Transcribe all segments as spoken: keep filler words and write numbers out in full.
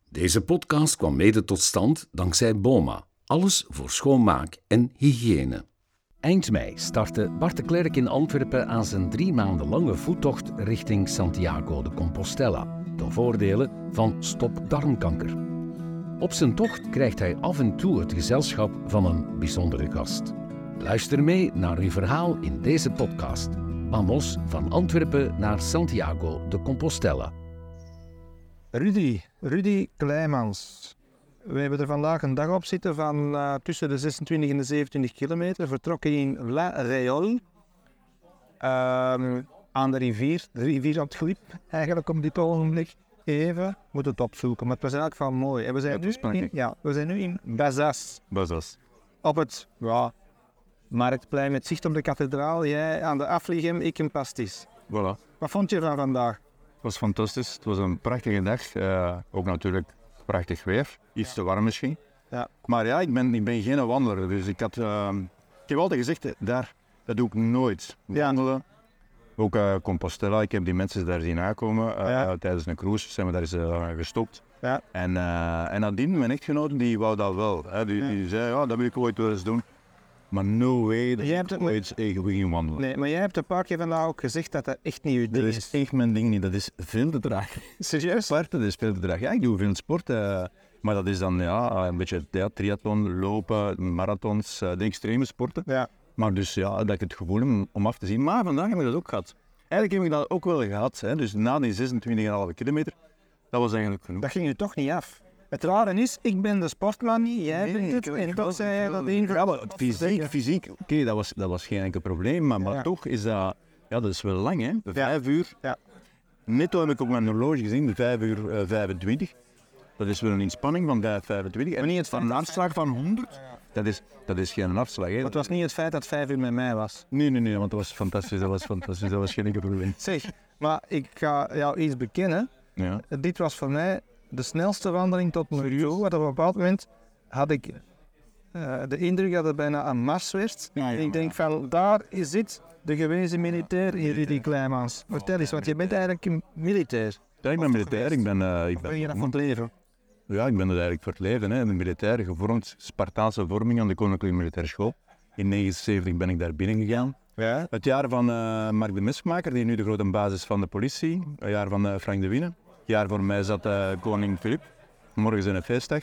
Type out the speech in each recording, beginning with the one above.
Deze podcast kwam mede tot stand dankzij BOMA. Alles voor schoonmaak en hygiëne. Eind mei startte Bart de Klerk in Antwerpen aan zijn drie maanden lange voettocht richting Santiago de Compostela, ten voordele van Stop Darmkanker. Op zijn tocht krijgt hij af en toe het gezelschap van een bijzondere gast. Luister mee naar uw verhaal in deze podcast. Vamos van Antwerpen naar Santiago de Compostela. Rudy, Rudy Kleimans. We hebben er vandaag een dag op zitten van uh, tussen de zesentwintig en de zevenentwintig kilometer. Vertrokken in La Réole. Uh, aan de rivier, de rivier op het glip eigenlijk op dit ogenblik. Even, moeten het opzoeken, maar het was in elk geval mooi. En we zijn, nu in, ja, we zijn nu in Bazas. Bazas. Op het ja, marktplein met zicht op de kathedraal. Jij aan de afligem, ik een pastis. Voilà. Wat vond je van vandaag? Het was fantastisch. Het was een prachtige dag. Uh, ook natuurlijk prachtig weer. Iets te warm misschien. Ja. Maar ja, ik ben, ik ben geen wandeler. Dus ik had... Uh, ik heb altijd gezegd, daar, dat doe ik nooit. Wandelen. Ja. Ook uh, Compostela. Ik heb die mensen daar zien aankomen. Uh, ja. uh, tijdens een cruise zijn we daar eens uh, gestopt. Ja. En, uh, en nadien, mijn echtgenoten, die wou dat wel. Hè. Die, ja. die zei, ja, dat wil ik ooit wel eens doen. Maar no way, dat jij ik ooit gaan wandelen. Nee, maar jij hebt een paar keer vandaag ook gezegd dat dat echt niet je ding is. Dat is echt mijn ding niet, dat is veel te traag. Serieus? Sport, dat is veel te traag. Ja, ik doe veel sport, uh, maar dat is dan ja, een beetje ja, triathlon, lopen, marathons, uh, de extreme sporten. Ja. Maar dus ja, dat ik het gevoel heb om af te zien. Maar vandaag heb ik dat ook gehad. Eigenlijk heb ik dat ook wel gehad, hè. Dus na die zesentwintig komma vijf kilometer, dat was eigenlijk genoeg. Dat ging je toch niet af? Het rare is, ik ben de sportman niet, jij nee, bent het, en toch zei jij dat één... Ja, maar fysiek, fysiek, oké, okay, dat, was, dat was geen enkel probleem, maar, maar ja. toch is dat, ja, dat is wel lang, hè, de vijf ja. uur. Ja. Netto heb ik op mijn horloge gezien, de vijf uur uh, vijfentwintig. Dat is wel een inspanning van vijf uur vijfentwintig. En niet het van een afslag van honderd, ja. dat, is, dat is geen afslag, hè. Maar het was niet het feit dat het vijf uur met mij was. Nee, nee, nee, want dat was fantastisch, dat was fantastisch, dat was geen enkel probleem. Zeg, maar ik ga jou iets bekennen. Ja. Dit was voor mij de snelste wandeling tot nu toe, want op een bepaald moment had ik uh, de indruk dat het bijna een mars werd. Ja, ja, ik denk van, daar is dit, de gewezen militair in Rudy Kleimans. Vertel eens, want je bent eigenlijk een militair. Ja, ik ben militair. Ik ben, uh, ik ben, ben je dat van het leven? Ja, ik ben het eigenlijk voor het leven. Hè. Ik ben militair, gevormd, Spartaanse vorming aan de Koninklijke Militaire School. In negentien negenenzeventig ben ik daar binnen gegaan. Ja. Het jaar van uh, Mark de Mesmaker, die nu de grote basis van de politie. Het jaar van uh, Frank de Winne. Het jaar voor mij zat uh, koning Filip. Morgen zijn een feestdag.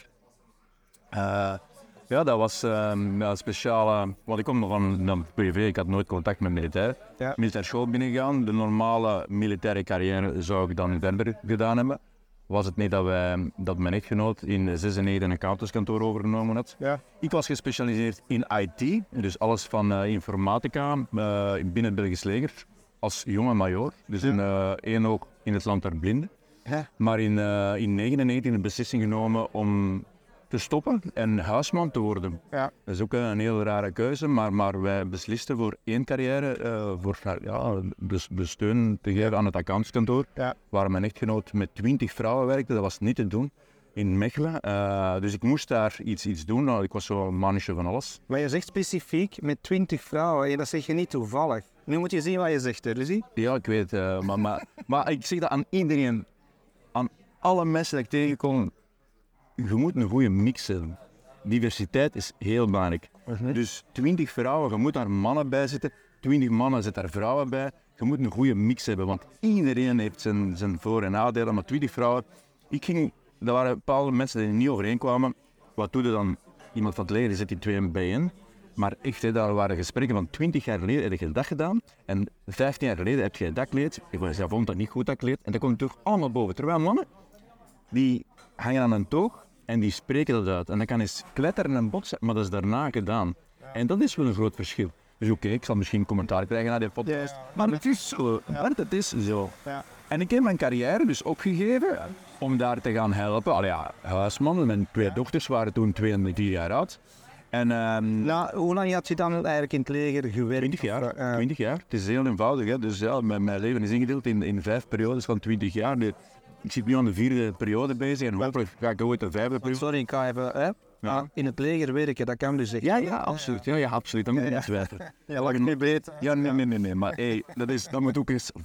Uh, ja, dat was uh, ja, een speciale... Want ik kom nog van een privé, ik had nooit contact met militair. Ja. Militaire school binnengegaan. De normale militaire carrière zou ik dan verder gedaan hebben. Was het niet dat, wij, dat mijn echtgenoot in zesennegentig een accountantskantoor overgenomen had. Ja. Ik was gespecialiseerd in I T, dus alles van uh, informatica uh, binnen het Belgisch leger. Als jonge majoor, dus ja. in uh, één oog in het land der blinden. Ja. Maar in negentien uh, negenennegentig de beslissing genomen om te stoppen en huisman te worden. Ja. Dat is ook een heel rare keuze, maar, maar wij beslisten voor één carrière, uh, voor ja, steun te geven aan het accountantskantoor, ja. waar mijn echtgenoot met twintig vrouwen werkte. Dat was niet te doen in Mechelen. Uh, dus ik moest daar iets, iets doen. Nou, ik was zo'n mannetje van alles. Maar je zegt specifiek met twintig vrouwen, en dat zeg je niet toevallig. Nu moet je zien wat je zegt, hè, Rudy? Ja, ik weet, uh, maar, maar, maar ik zeg dat aan iedereen. Aan alle mensen die ik tegenkom, je moet een goede mix hebben. Diversiteit is heel belangrijk. Uh-huh. Dus twintig vrouwen, je moet daar mannen bij zitten. twintig mannen, zit daar vrouwen bij. Je moet een goede mix hebben, want iedereen heeft zijn, zijn voor- en nadelen. Maar twintig vrouwen, ik ging, er waren bepaalde mensen die er niet overeenkwamen. Wat doe je dan? Iemand van het leger zet die twee bijeen. Maar echt, hè, daar waren gesprekken van twintig jaar geleden heb je dat gedaan. En vijftien jaar geleden heb je dat kleed. Ik vond dat niet goed, dat kleed. En dat komt toch allemaal boven. Terwijl mannen, die hangen aan een toog en die spreken dat uit. En dat kan eens kletteren en botsen, maar dat is daarna gedaan. En dat is wel een groot verschil. Dus oké, okay, ik zal misschien commentaar krijgen naar die podcast. Ja, ja. Maar het is zo. Ja. Maar het is zo. Ja. En ik heb mijn carrière dus opgegeven ja. om daar te gaan helpen. Allee, ja, huisman, mijn twee ja. dochters waren toen twee en vier jaar oud. En, um, nou, hoe lang had je dan eigenlijk in het leger gewerkt? twintig jaar. Uh, twintig jaar. Het is heel eenvoudig. Hè. Dus ja, mijn, mijn leven is ingedeeld in, in vijf periodes van twintig jaar. De, ik zit nu aan de vierde periode bezig en hopelijk ga ik ooit de vijfde periode. Sorry, ik ga even... Hè? Ja. In het leger werken, dat kan dus echt. Ja, ja, absoluut. Ja, ja, absoluut. Dat moet je niet twijfelen. Ja, lag het niet beter. Ja, nee, nee, nee. nee. Maar hey, dat, is, dat moet ook eens vast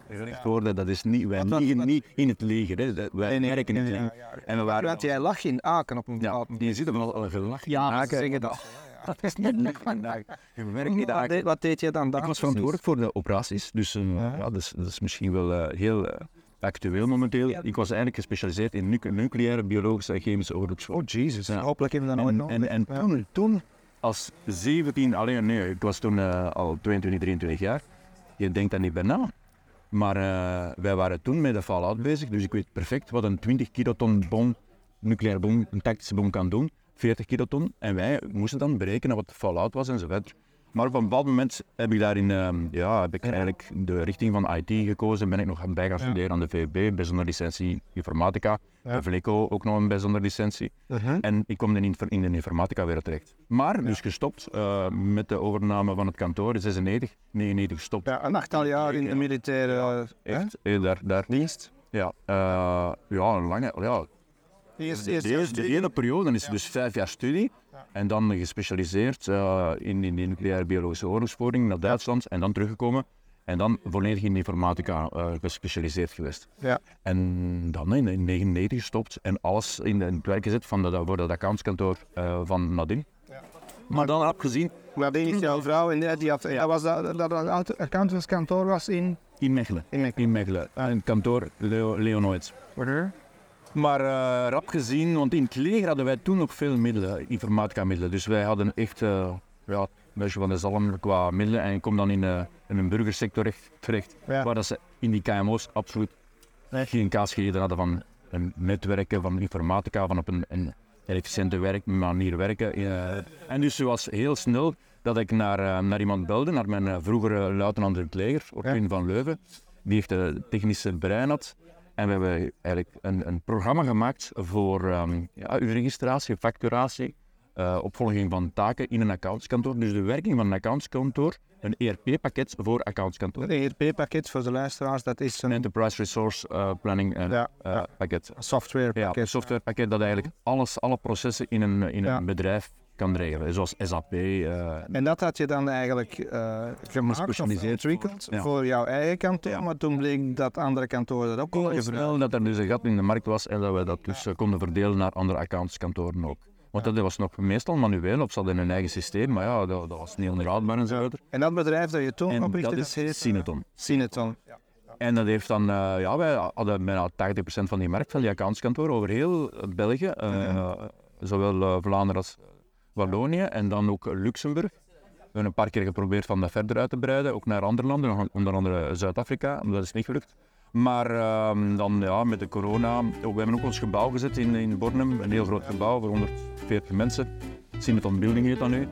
gericht worden, dat is niet, wij dat- liggen dat- niet in het leger, hè. Dat- wij Nee, nee, werken in het nee, leger. ja, ja. En we waren, Want jij lag in Aken op een ja, bepaald moment. die zitten wel al gelachen. Ja, Aken, ze zeggen dat. dat is niet leuk vandaag. Je werkt niet Wat Aken. deed, wat deed je dan daar? Ik was verantwoordelijk voor de operaties, dus uh, Ja. ja, dat, is, dat is misschien wel uh, heel uh, actueel momenteel. Ik was eigenlijk gespecialiseerd in nu- nucleaire, biologische en chemische oorlogsvoering. Oh jezus, Ja. hopelijk hebben we dat nooit En, nog. en, en Ja. toen, toen, als zeventien, alleen nee, ik was toen uh, al tweeëntwintig, drieëntwintig jaar. Je denkt daar niet bij na. Maar uh, wij waren toen met de Fallout bezig, dus ik weet perfect wat een twintig kiloton bom, nucleaire bom, een tactische bom kan doen. veertig kiloton. En wij moesten dan berekenen wat de Fallout was en zo verder. Maar op een bepaald moment heb ik daarin, uh, ja, heb ik eigenlijk de richting van I T gekozen. Ben ik nog bij gaan studeren aan de V U B, bijzonder licentie informatica. Ja. Vleco ook nog een bijzonder licentie. Uh-huh. En ik kom in, in de informatica weer terecht. Maar dus gestopt uh, met de overname van het kantoor in zesennegentig, negenennegentig gestopt. Ja, een achttal jaar in de militaire uh, Echt, eh, daar, daar. dienst. Ja, uh, ja, een lange, ja, Eerst, de, eerst hele, de hele periode, dan is het dus vijf jaar studie en dan gespecialiseerd uh, in, in de nucleaire biologische oorlogsvoering naar Duitsland en dan teruggekomen en dan volledig in de informatica uh, gespecialiseerd geweest. Ja. En dan in negentien negenennegentig gestopt en alles in, in het werk gezet van de, voor dat accountskantoor uh, van Nadine. Ja. Maar dan heb gezien... Maar die is jouw vrouw en die had, ja. dat was dat, dat het accountantskantoor was in... In Mechelen. In Mechelen. In Mechelen. Ah. Een kantoor Leo, Leonoods. Waar? Maar uh, rap gezien, want in het leger hadden wij toen nog veel middelen, informatica middelen. Dus wij hadden echt uh, ja, een beetje van de zalm qua middelen. En ik kom dan in, uh, in een burgersector terecht, ja. Waar dat ze in die K M O's absoluut nee. geen kaas gegeten hadden van een netwerken, van informatica, van op een, een efficiënte werk, manier werken. Uh, en dus het was heel snel dat ik naar, uh, naar iemand belde, naar mijn uh, vroegere luitenant in het leger, Ortwin ja. van Leuven, die echt de technische brein had. En we hebben eigenlijk een, een programma gemaakt voor um, ja, uw registratie, facturatie, uh, opvolging van taken in een accountskantoor. Dus de werking van een accountskantoor, een E R P-pakket voor accountskantoor. Een E R P-pakket voor de luisteraars, dat is een... Enterprise Resource uh, Planning uh, ja, uh, ja. pakket. Een softwarepakket. Ja, een softwarepakket dat eigenlijk alles, alle processen in een, in ja. een bedrijf kan regelen, zoals S A P. Uh, en dat had je dan eigenlijk uh, gemaakt of ontwikkeld ja. voor jouw eigen kantoor, ja. Maar toen bleek dat andere kantoren dat ook konden gebruiken. Dat er dus een gat in de markt was en dat we dat dus uh, konden verdelen naar andere accountskantoren ook. Want ja. dat was nog meestal manueel, of ze hadden een eigen systeem, maar ja, dat, dat was niet onderhoudbaar en zo verder. En dat bedrijf dat je toen oprichtte, dat is Cineton. Cineton. Ja. En dat heeft dan, uh, ja, wij hadden bijna tachtig procent van die markt van die accountskantoren over heel België, uh, ja. zowel uh, Vlaanderen als Wallonië en dan ook Luxemburg. We hebben een paar keer geprobeerd van dat verder uit te breiden, ook naar andere landen, onder andere Zuid-Afrika, dat is niet gelukt. Maar uh, dan ja, met de corona, we hebben ook ons gebouw gezet in, in Bornem, een heel groot gebouw voor honderdveertig mensen. Cineton Building heet dat nu.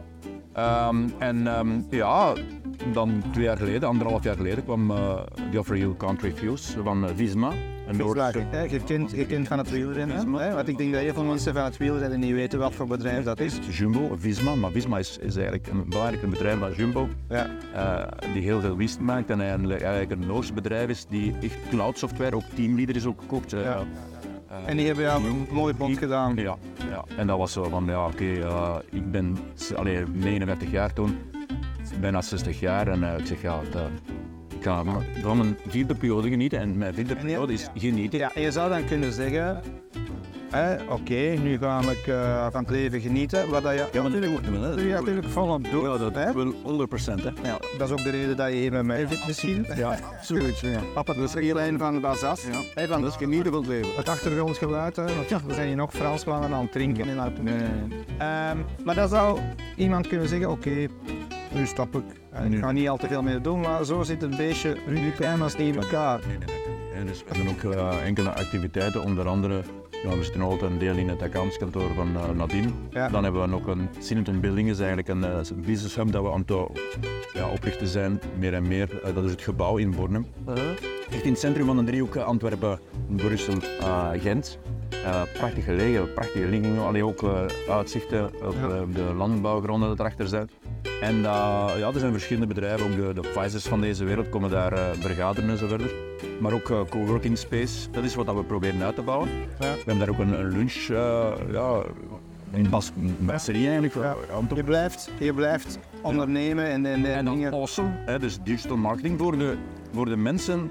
Um, en um, ja, dan twee jaar geleden, anderhalf jaar geleden, kwam uh, The Offer You Can't Refuse van uh, Visma. Een Noordse... Je kent, je kent van het wielrennen, hè? Want ik denk dat heel veel mensen van het wielrennen niet weten wat voor bedrijf dat is. Jumbo, Visma, maar Visma is, is eigenlijk een belangrijk bedrijf van Jumbo, ja. uh, die heel veel winst maakt en eigenlijk, eigenlijk een Noors bedrijf is die echt cloud software, ook Teamleader is ook gekocht. Uh, ja. Uh, en die hebben jou een mooie bond gedaan. Ja, ja, en dat was zo van, ja oké, okay, uh, ik ben allee, negenenveertig jaar toen, bijna zestig jaar en uh, ik zeg ja, dat, ik ga van een vierde periode genieten en mijn vierde periode is genieten. Ja, en je zou dan kunnen zeggen, oké, okay, nu ga ik uh, van het leven genieten, wat dat je ja, natuurlijk, wel, hè? Ja, natuurlijk volop doet. Ja, dat hè? wel honderd procent. Hè? Ja, dat is ook de reden dat je hier met mij zit misschien. Ja, zoiets. Ja. Papa, dat is hier een van Bazas. Ja. Hey, van dat is genieten van het leven. Het achtergrondgeluid, hè, want ja, we zijn hier nog Fransmannen aan het drinken en aan het doen. Nee, nee, nee. Um, maar dan zou iemand kunnen zeggen, oké, okay, nu stop ik. Ik ga niet al te veel meer doen, maar zo zit het beestje Rudy Kleimans niet in elkaar. Nee, nee, nee. En dus we hebben ook uh, enkele activiteiten, onder andere, ja, we zitten altijd een deel in het accountskantoor van uh, Nadine. Ja. Dan hebben we nog een Cineton Building, is eigenlijk een uh, business hub dat we aan het ja, oprichten zijn, meer en meer. Uh, dat is het gebouw in Bornem. Uh-huh. Echt in het centrum van de driehoek Antwerpen, Brussel, uh, Gent. Uh, prachtig gelegen, prachtige liggingen, alleen ook uh, uitzichten op uh, de landbouwgronden dat erachter zijn. En uh, ja, er zijn verschillende bedrijven, ook de, de Pfizer's van deze wereld komen daar uh, vergaderen en zo verder. Maar ook uh, coworking space, dat is wat we proberen uit te bouwen. Ja. We hebben daar ook een, een lunch, uh, ja, een brasserie eigenlijk. Ja. Je blijft, je blijft ondernemen en, en, en dan dingen. awesome, hè, dus digital marketing voor de, voor de mensen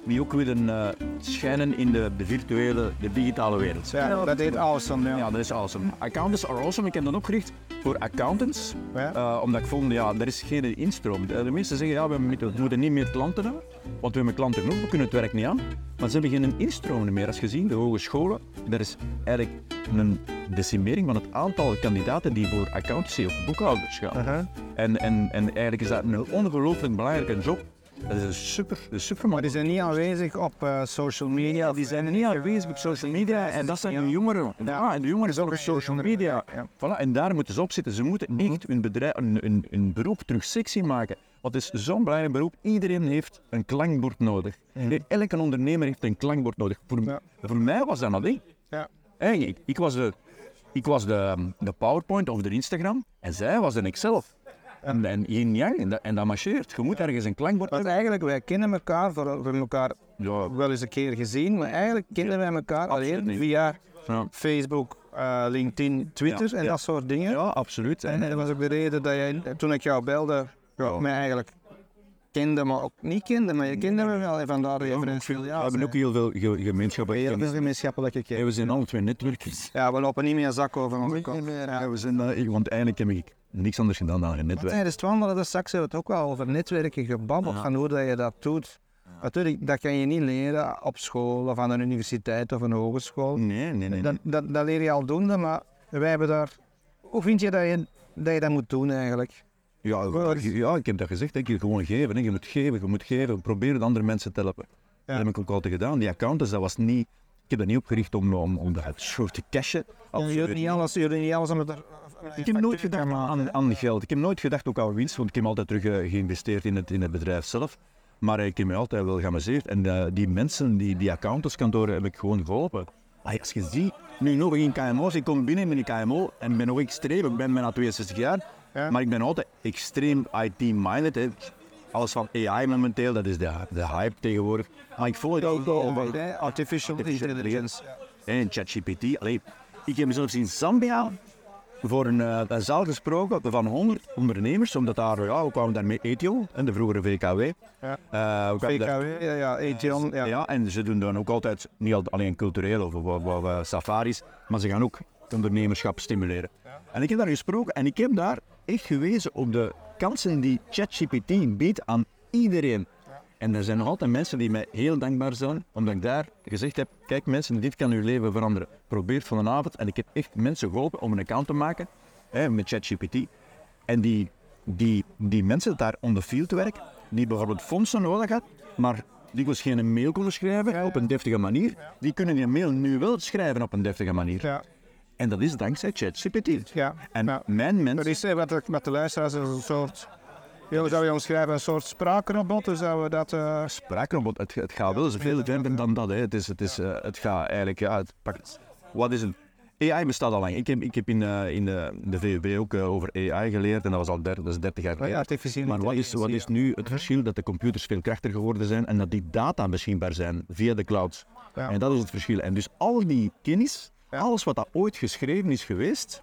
die ook willen uh, schijnen in de, de virtuele, de digitale wereld. Ja, dat is awesome. Ja. ja, dat is awesome. Accountants are awesome. Ik heb dat opgericht voor accountants, ja. uh, omdat ik vond, ja, er is geen instroom. De mensen zeggen, ja, we moeten, we moeten niet meer klanten hebben, want we hebben klanten genoeg, we kunnen het werk niet aan. Maar ze hebben geen instroom meer. Als je ziet, de hogescholen, er is eigenlijk een decimering van het aantal kandidaten die voor accountancy of boekhouders gaan. Uh-huh. En, en, en eigenlijk is dat een ongelooflijk belangrijke job. Dat is super, dat is super. Maar die zijn niet aanwezig op uh, social media. Die zijn niet aanwezig op social media en dat zijn ja. de jongeren. Ja, en de jongeren zijn op social media. Ja. Voilà, en daar moeten ze op zitten. Ze moeten mm-hmm. echt hun, bedrijf, hun, hun, hun beroep terug sexy maken. Want het is zo'n belangrijk beroep. Iedereen heeft een klankbord nodig. Mm-hmm. Elke ondernemer heeft een klankbord nodig. Voor, ja. voor mij was dat nog niet. Ja. Hey, ik, ik was, de, ik was de, de PowerPoint of de Instagram en zij was de Excel. En, en yin yang, en dat, en dat marcheert. Je moet ergens een klankbord hebben. Eigenlijk, wij kennen elkaar, voor, voor elkaar ja. wel eens een keer gezien, maar eigenlijk kennen wij elkaar alleen via ja. Facebook, uh, LinkedIn, Twitter ja. en ja. dat soort dingen. Ja, absoluut. En, en dat was ook de reden dat jij, toen ik jou belde, ja. mij eigenlijk kende, maar ook niet kende, maar je kende me wel en vandaar dat je vrij veel ja. We hebben ook heel veel ge- gemeenschappelijke Heel veel gemeenschappelijke kennis. We zijn alle twee netwerkers. Ja, we lopen niet meer zak over onze kop. Ja, we zijn, uh, want eigenlijk heb ik niks anders gedaan dan een netwerk. Tijdens het wandelen, dus straks hebben we het ook wel over netwerken gebabbeld, ja. van hoe dat je dat doet. Ja. Natuurlijk, dat kan je niet leren op school of aan een universiteit of een hogeschool. Nee, nee, nee. Dat, dat, dat leer je al doen, maar wij hebben daar... Hoe vind je dat je dat, je dat moet doen eigenlijk? Ja, ja, ik heb dat gezegd, hè. Je gewoon geven, hè. Je moet geven, je moet geven, proberen andere mensen te helpen. Ja. Dat heb ik ook altijd gedaan. Die accountants, dat was niet... Ik heb dat niet opgericht om, om, om dat soort te cashen. Ja, je doet niet alles, je doet niet alles om het er... Ik heb nooit gedacht aan, aan geld. Ik heb nooit gedacht ook aan winst, want ik heb altijd terug uh, geïnvesteerd in het, in het bedrijf zelf. Maar uh, ik heb me altijd wel geamuseerd. En uh, die mensen, die, die accountantskantoren, heb ik gewoon geholpen. Ay, als je ziet, nu nog in K M O's, ik kom binnen met een K M O en ik ben nog extreem, ik ben bijna tweeënzestig jaar, ja. maar ik ben altijd extreem I T-minded. Hè. Alles van A I momenteel, dat is de, de hype tegenwoordig. Maar ik volg het ook over artificial intelligence. En ChatGPT. Allee, ik heb zelfs in Zambia voor een, uh, een zaal gesproken van honderd ondernemers, omdat daar, ja, we kwamen daar met Ethion, de vroegere V K W. Ja. Uh, V K W, daar, ja, ja, Ethion. Ja. ja, en ze doen dan ook altijd, niet alleen cultureel of, of, of uh, safaris, maar ze gaan ook het ondernemerschap stimuleren. Ja. En ik heb daar gesproken en ik heb daar echt gewezen op de kansen die ChatGPT biedt aan iedereen. Ja. En er zijn nog altijd mensen die mij heel dankbaar zijn, omdat ik daar gezegd heb, kijk mensen, dit kan uw leven veranderen. Probeer het vanavond. En ik heb echt mensen geholpen om een account te maken, hè, met ChatGPT. En die, die, die mensen daar on the field werken, die bijvoorbeeld fondsen nodig hadden, maar die was geen mail konden schrijven ja, ja. op een deftige manier, die kunnen die mail nu wel schrijven op een deftige manier. Ja. En dat is dankzij ChatGPT. Ja. En ja. mijn mensen... Dat is wat de, met de luisteraars een soort... Hoe zou je omschrijven? Een soort spraakrobot? Hoe zou we dat... Uh... Spraakrobot, het, het gaat wel veel verder dan dat. Hè. Het, is, het, is, uh, het gaat eigenlijk... Ja, het pakt, wat is het? A I bestaat al lang. Ik heb, ik heb in, uh, in de, de V U B ook uh, over A I geleerd en dat was al der, dat is dertig jaar geleden. Maar wat is, wat is nu het verschil? Dat de computers veel krachtiger geworden zijn en dat die data beschikbaar zijn via de clouds. Ja. En dat is het verschil. En dus al die kennis, ja. alles wat dat ooit geschreven is geweest,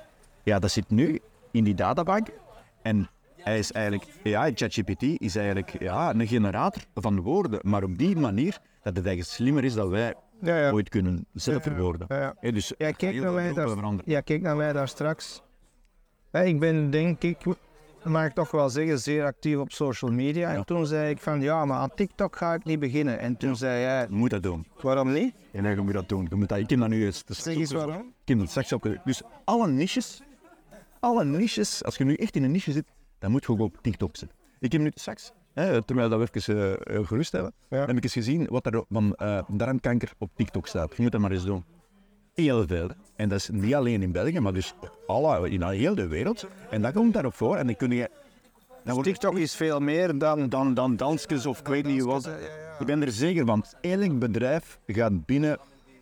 ja, dat zit nu in die databank. En hij is eigenlijk, A I, ChatGPT is eigenlijk ja, een generator van woorden, maar op die manier dat het eigenlijk slimmer is dan wij ja, ja. ooit kunnen zelf verwoorden. Ja, ja. Ja, dus ja, kijk naar wij daar, ja, kijk naar wij daar straks. Ja, ik ben denk ik, mag ik toch wel zeggen, zeer actief op social media. Ja. En toen zei ik van ja, maar aan TikTok ga ik niet beginnen. En toen ja. zei jij... Je moet dat doen. Waarom niet? Ja, nee, je moet dat doen. Je moet dat, ik heb dat nu eens... Zeg eens waarom? Ik heb dat straks op... Dus alle niches, alle niches, als je nu echt in een niche zit, dan moet je ook op TikTok zitten. Ik heb nu straks, hè, terwijl we even uh, gerust hebben, ja. heb ik eens gezien wat er van uh, darmkanker op TikTok staat. Je moet dat maar eens doen. Heel veel. En dat is niet alleen in België, maar dus alle, in heel de wereld. En dat komt daarop voor. En dan kun je... Dan dus TikTok is veel meer dan, dan, dan dansjes of ik weet niet wat. Ja, ja. Ik ben er zeker van. Elk bedrijf gaat binnen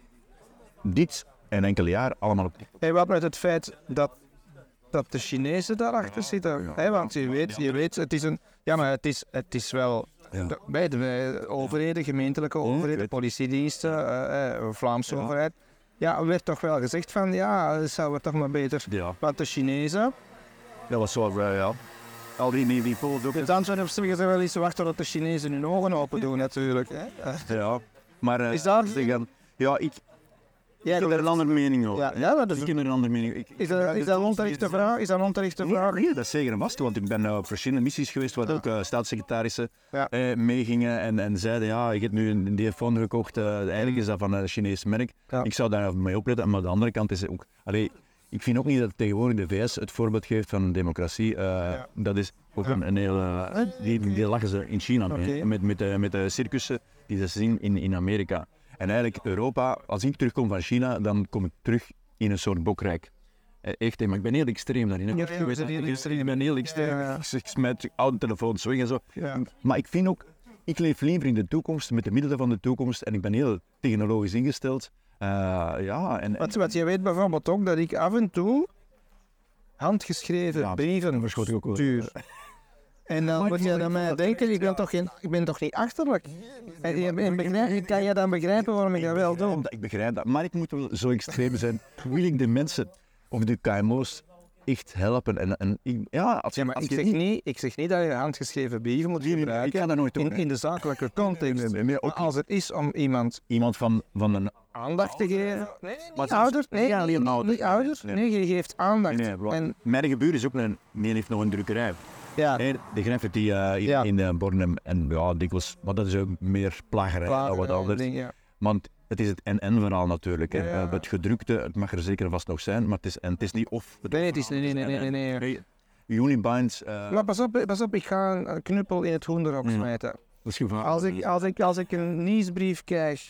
dit en enkele jaar allemaal op TikTok. Hey, wat met het feit dat... dat de Chinezen daarachter ja, zitten. Ja, He, want je weet, je weet, het is een... Ja, maar het is, het is wel... Ja. De, bij de overheden, gemeentelijke overheden, politiediensten, uh, uh, Vlaamse ja. overheid. Ja, werd toch wel gezegd van, ja, zouden we toch maar beter... Ja. Want de Chinezen... Dat was zo, uh, ja. al die, die, die foto's ook. De dansers zeggen ze wel eens wachten tot de Chinezen hun ogen open doen natuurlijk. Hè? Ja, maar... Uh, is dat... Zeggen, ja, ik... Ja, ik heb er een andere mening over. Ja, ja, dat is... Ik heb er een andere mening over. Is dat, is dat een onterechte vraag? Is dat een onterechte vraag? Nee, dat is zeker en vast, want ik ben uh, op verschillende missies geweest waar ja. ook uh, staatssecretarissen ja. eh, meegingen en, en zeiden, ja, ik heb nu een telefoon gekocht, uh, eigenlijk is dat van een Chinees merk. Ja. Ik zou daar mee opletten, maar aan de andere kant is het ook... Allee, ik vind ook niet dat tegenwoordig de V S het voorbeeld geeft van democratie. Uh, ja. Dat is ook ja. een, een hele... Uh, die, die lachen ze in China mee, okay. met, met, uh, met de circussen die ze zien in, in Amerika. En eigenlijk Europa, als ik terugkom van China, dan kom ik terug in een soort bokrijk. Echt, maar ik ben heel extreem daarin. Ja, ja, ik, heel extreem. ik ben heel extreem. Ja, ja. Ik smijt oude telefoons weg en zo. Ja. Maar ik vind ook, ik leef liever in de toekomst, met de middelen van de toekomst. En ik ben heel technologisch ingesteld. Uh, ja, en, wat, wat je weet bijvoorbeeld ook, dat ik af en toe handgeschreven ja, brieven stuur. En dan moet je aan mij denken, ik ben toch, geen, ik ben toch niet achterlijk? En, en, en begrijp, kan je dan begrijpen waarom ik dat wel doe? Ik begrijp dat, maar ik moet wel zo extreem zijn. Wil ik de mensen, of de K M O's, echt helpen? En, en, ja, als, ja, maar als ik, zeg niet, niet, ik zeg niet dat je handgeschreven brieven moet gebruiken ik ga dat nooit doen, in, in de zakelijke context. Nee, nee, nee, ook als het is om iemand, iemand van, van een aandacht te geven. Nee, nee, niet ouders. Nee, ja, niet, niet, niet ouders. Nee. nee, je geeft aandacht. Nee, nee, en, mijn gebuur is ook een, die heeft nog een drukkerij. Ja. Hey, de graffiti uh, in, ja. in uh, Bornem en ja, dikwijls, maar dat is ook meer plagerij dan wat anders. Ding, ja. Want het is het en-en verhaal natuurlijk. Hè. Ja, ja. Uh, het gedrukte, het mag er zeker vast nog zijn, maar het is, en het is niet of. Het nee, het is nee, nee, nee, nee, nee. nee. Unibinds. Uh... Maar pas op, pas op, ik ga een knuppel in het hoenderhok smijten. Dat is gevaarlijk. Als ik, als ik, als ik een nieuwsbrief krijg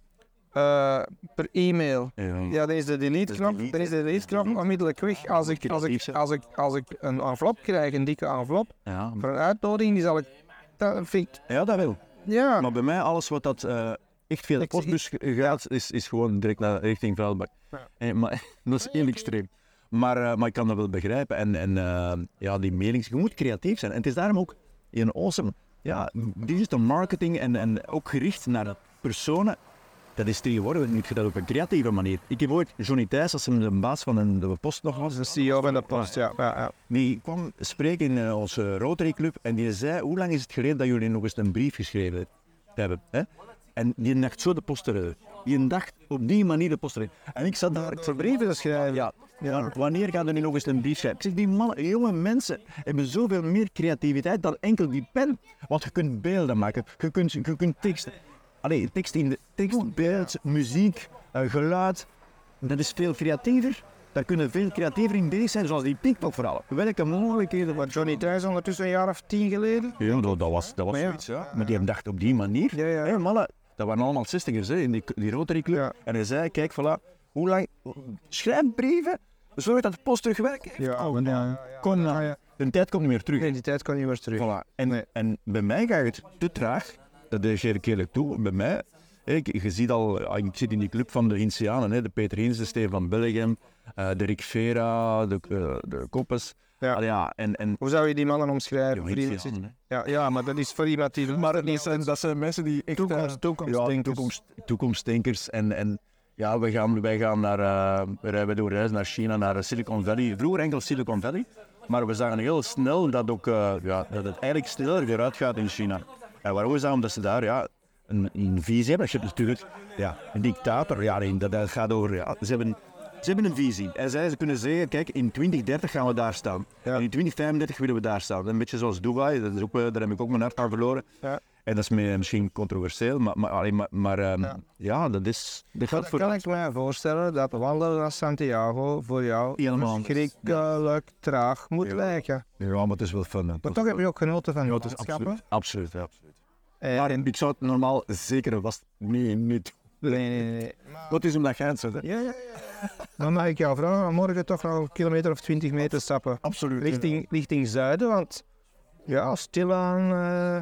uh, per e-mail, ja. ja, dan is de delete-knop, dan is de delete-knop onmiddellijk weg. Als ik, als ik, als ik, als ik een envelop krijg, een dikke envelop, ja. voor een uitnodiging, die zal ik, dat vind ik... Ja, dat wel. Ja. Maar bij mij, alles wat dat uh, echt via de postbus gaat, is, is gewoon direct naar richting vuilbak. Ja. En, maar dat is heel extreem. Maar, uh, maar ik kan dat wel begrijpen. En, en uh, ja, die mailings, je moet creatief zijn. En het is daarom ook een awesome, ja, digital marketing en, en ook gericht naar de personen. Dat is tegenwoordig niet dat op een creatieve manier. Ik heb ooit Johnny Thijs, als hem de baas van een, de post nog was. De C E O van de post, ja. ja, ja. Die kwam spreken in uh, onze Rotary Club en die zei, hoe lang is het geleden dat jullie nog eens een brief geschreven hebben? Hè? En die dacht zo de post eruit. Die dacht op die manier de post eruit. En ik zat daar... Voor brieven te schrijven? Ja. Ja. Wanneer gaan er nu nog eens een brief schrijven? Ik zeg, die mannen, jonge mensen hebben zoveel meer creativiteit dan enkel die pen. Want je kunt beelden maken, je kunt, je kunt teksten. Allee, tekst in de tekst, beeld, muziek, uh, geluid, dat is veel creatiever. Daar kunnen veel creatiever in bezig zijn, zoals die TikTok-verhalen. Welke mogelijkheden van Johnny Thijs ondertussen een jaar of tien geleden? Ja, dat, dat was, dat was ja. zoiets, ja. Maar die dacht op die manier. Ja, ja. Hey, mannen, dat waren allemaal zestigers hè, in die, die Rotary Club. Ja. En hij zei, kijk, voilà, hoe lang, schrijf brieven, zorg dat de post terugwerkt. Ja, kon, ja, ja, ja. kon ja, ja. De tijd komt niet meer terug. Nee, die tijd komt niet meer terug. Voilà. En, nee. en bij mij gaat het te traag. Dat geef ik eerlijk toe, bij mij. Ik, je ziet al, ik zit in die club van de Hincianen, hè, de Peter Hins, de Steven van Bellegem, uh, de Rick Vera, de, uh, de Koppes. Ja. Allee, ja, en, en... Hoe zou je die mannen omschrijven? Ja, Hincianen, ja, ja, maar dat is voor iemand die... Maar het zijn, dat zijn mensen die echt... Toekomst, toekomstdenkers. Ja, toekomst, toekomstdenkers. En, en ja, wij gaan, wij gaan naar... Uh, wij doen reizen naar China, naar Silicon Valley. Vroeger enkel Silicon Valley. Maar we zagen heel snel dat, ook, uh, ja, dat het eigenlijk sneller eruit gaat in China. En waarom is dat? Omdat ze daar ja, een, een visie hebben. Je hebt natuurlijk ja, een dictator. Ja, dat, dat gaat over, ja, ze, hebben, ze hebben een visie. En zij ze kunnen zeggen, kijk, in twintig dertig gaan we daar staan. Ja. En in twintig vijfendertig willen we daar staan. Een beetje zoals Dubai, dat is ook, daar heb ik ook mijn hart aan verloren. Ja. En dat is misschien controversieel, maar, maar, maar, maar um, ja. ja, dat is... Dat gaat voor... Kan ik me voorstellen dat wandelen naar Santiago voor jou verschrikkelijk traag moet ja. lijken. Ja, maar het is wel fun. Maar toch, toch heb je ook genoten van je ja, landschappen? Absoluut, absoluut. Ja, absoluut. Eh, maar ik zou het normaal zeker vast nee, niet doen. Nee, nee, nee. Maar... Wat is omdat jij het zegt, hè? Ja, ja, ja. Dan mag ik jou vragen, morgen toch nog een kilometer of twintig meter stappen. Absoluut. Richting, ja. richting zuiden, want ja, stilaan... Uh,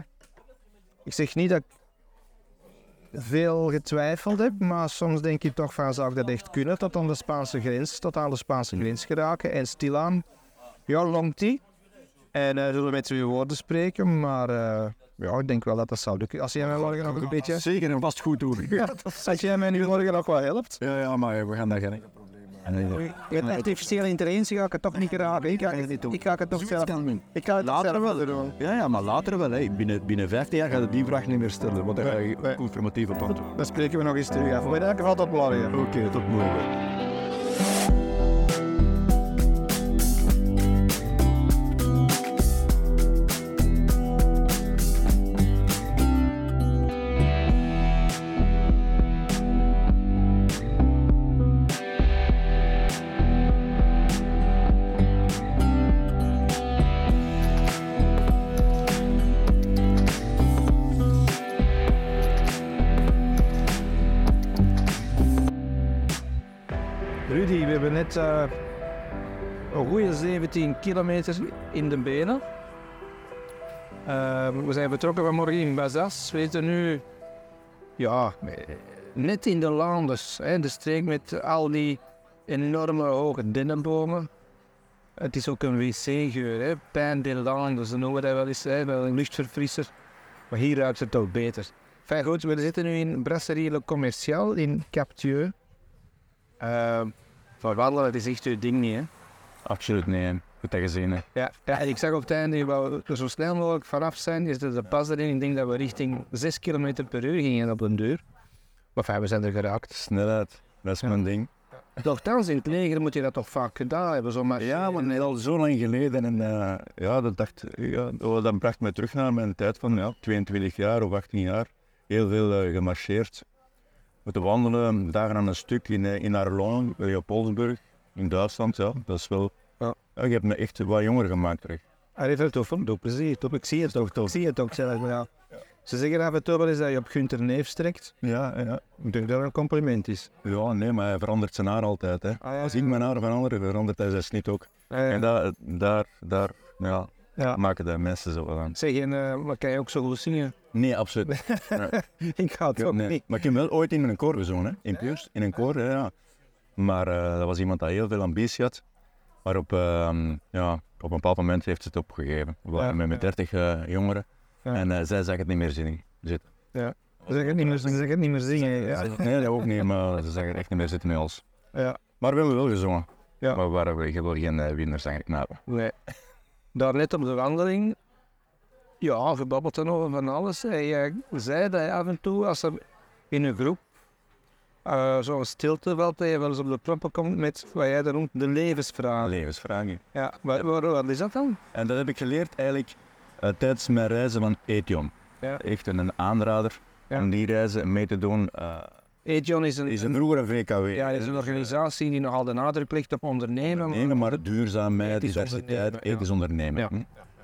ik zeg niet dat ik veel getwijfeld heb, maar soms denk ik toch van, zou ik dat echt kunnen, tot aan de Spaanse grens, tot aan de Spaanse grens geraken. En stilaan, ja, longt die. En uh, zullen we met twee woorden spreken, maar uh, ja, ik denk wel dat dat zou lukken. Als jij mij morgen nog een beetje... Zeker en vast goed doen. Ja, als jij mij nu morgen nog wat helpt. Ja, ja, maar we gaan daar geen enkel probleem mee. En, uh, Het artificiële intelligentie ga ik het toch niet raken. Ik ga het niet doen. Ik ga het toch zelf doen. Ik ga het later zelf wel doen. Ja, ja, maar later wel. Hè. Binnen, binnen vijftien jaar gaat het die vraag niet meer stellen. Want dan ga je Nee. confirmatief op antwoord. Dan spreken we nog eens terug af. Maar in elk geval tot morgen. Oké, okay, tot morgen. Rudy, we hebben net uh, een goede zeventien kilometer in de benen. Uh, we zijn vertrokken vanmorgen in Bazas. We zitten nu ja, net in de Landes, hè, de streek met al die enorme hoge dennenbomen. Het is ook een wc-geur, hè. Pain des Landes, ze noemen dat wel eens, hè, wel een luchtverfrisser. Maar hier ruikt het ook beter. Enfin goed, we zitten nu in Brasserie Le Commercial in Cap-Thieu. Uh, voor wandelen, dat is echt uw ding niet, hè? Absoluut niet, goed dat gezien. Hè. Ja, ja, en ik zag op het einde, waar we er zo snel mogelijk vanaf zijn, is er de pas erin. Ik denk dat we richting zes kilometer per uur gingen op een deur. Maar fijn, we zijn er geraakt. Snelheid, dat is Ja. mijn ding. Nochtans, in het leger moet je dat toch vaak gedaan hebben, zomaar. Ja, maar net al zo lang geleden. En uh, ja, dat, dacht, ja, dat bracht me terug naar mijn tijd van ja, tweeëntwintig jaar of achttien jaar. Heel veel uh, gemarcheerd. Moeten wandelen, dagen aan een stuk in, in Arlon, Leopoldsburg, in Duitsland. Ja, dat is wel... Ja. Ja, je hebt me echt wat jonger gemaakt terug. Hij heeft tof, doe plezier. Top. Ik zie het ook, ik zie het ook zelf. Maar ja. Ze zeggen af en toe wel eens dat je op Gunther Neef strekt. Ja, ja. Ik denk dat dat een compliment is. Ja, nee, maar hij verandert zijn haar altijd. Hè. Ah, ja, Als ik mijn haar verander, verandert hij zijn snit ook. Ja, ja. En daar, daar, daar ja, Ja. maken de mensen zo aan. Zeg, en, uh, maar kan je ook zo goed zingen? Nee, absoluut. Ik ga het ook Nee. niet. Maar ik heb wel ooit in een koor gezongen, hè? In Puurs, in een koor, ja. Maar uh, dat was iemand die heel veel ambitie had. Maar op, uh, ja, op een bepaald moment heeft ze het opgegeven. We waren Ja, met ja. dertig uh, jongeren Ja. en uh, zij zag het niet meer zingen, zitten. Ja. Ze zeggen het niet meer, ze zeggen het niet meer zingen. Ja. Nee, dat ook niet, maar ze zag het echt niet meer zitten met ons. Ja. Maar we hebben wel gezongen. Ja. Maar we waren we wel geen uh, winnaarszangerknapen. Nee. Daar net op de wandeling, ja, gebabbeld dan over van alles. Hij uh, zei dat hij af en toe, als er in een groep uh, zo'n stilte valt, dat je wel eens op de proppen komt met wat jij dan noemt de levensvraag. Levensvragen. Ja, wat, wat, wat is dat dan? En dat heb ik geleerd eigenlijk uh, tijdens mijn reizen van Ethion. Ja. Echt een aanrader Ja. om die reizen mee te doen. Uh, Ethion is een, is een vroegere V K W. ja, is een organisatie die nogal de nadruk legt op ondernemen. maar- Nee, maar duurzaamheid, Ethisch diversiteit, ondernemen, ja. ethisch ondernemen. Ja. Hm?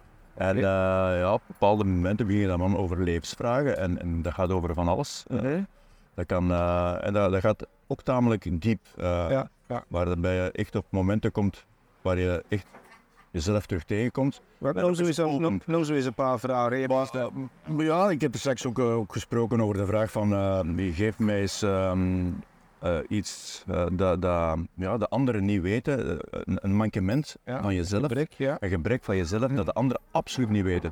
En uh, ja, op bepaalde momenten begin je dan man over levensvragen en, en dat gaat over van alles. Uh, Nee? dat, kan, uh, en dat, dat gaat ook tamelijk diep, uh, Ja, ja. waarbij je echt op momenten komt waar je echt jezelf terug tegenkomt. Wat, noem zo eens een- noem- noem zo eens een paar vragen. Je hebt- Maar, maar ja, ik heb straks ook, uh, ook gesproken over de vraag van uh, geef mij eens um, uh, iets uh, dat, dat ja, de anderen niet weten, uh, een, een mankement Ja, van jezelf, gebrek, ja. een gebrek van jezelf dat de anderen absoluut niet weten.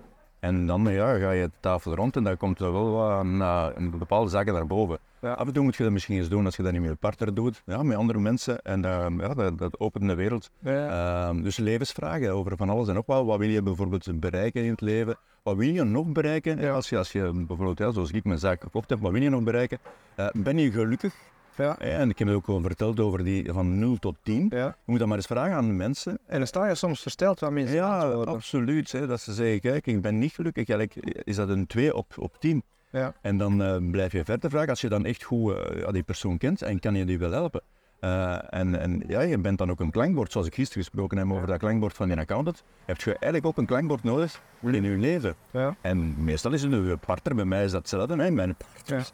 En dan ja, ga je de tafel rond en dan komt er wel wat uh, bepaalde zaken naar boven. Ja. Af en toe moet je dat misschien eens doen als je dat niet met je partner doet, ja, met andere mensen en uh, ja, dat, dat opent de wereld. Ja. Uh, dus levensvragen over van alles en nog wat. Wat wil je bijvoorbeeld bereiken in het leven? Wat wil je nog bereiken? Ja. Als je, als je bijvoorbeeld, ja, zoals ik mijn zaak gekocht heb, wat wil je nog bereiken? Uh, ben je gelukkig? Ja. Ja, en ik heb het ook al verteld over die van nul tot tien. Ja. Je moet dat maar eens vragen aan de mensen. En dan sta je soms versteld van mensen. Ja, antwoorden. absoluut. Hè, dat ze zeggen, kijk, ik ben niet gelukkig. Eigenlijk is dat een twee op, op tien. Ja. En dan uh, blijf je verder vragen als je dan echt goed uh, ja, die persoon kent en kan je die wel helpen. Uh, en, en ja, je bent dan ook een klankbord, zoals ik gisteren gesproken heb over dat klankbord van die accountant. Heb je eigenlijk ook een klankbord nodig in je leven. Ja. En meestal is het een partner, bij mij is dat hetzelfde, hè, mijn partner.